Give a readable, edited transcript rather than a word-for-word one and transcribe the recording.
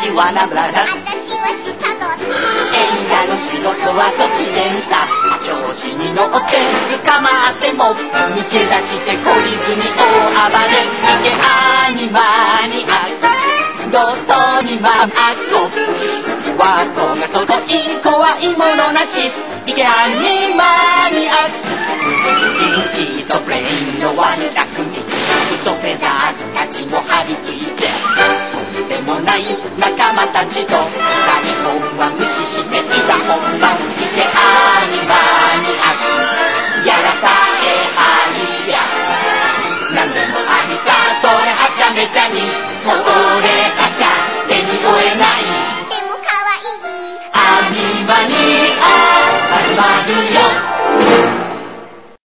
ちワナブラザーズ。 私はシカゴ。 映画の仕事はご機嫌さ。調子に乗って捕まっても抜け出して懲りずに大暴れ。いけアニマニアックどとにマンアッコワッコがそこいい怖いものなし。いけアニマニアックピンキーとブレインのワン役にフットフェザーズたちも張り付いてとんでもない仲間たちと台本は無視していざ本番。いけア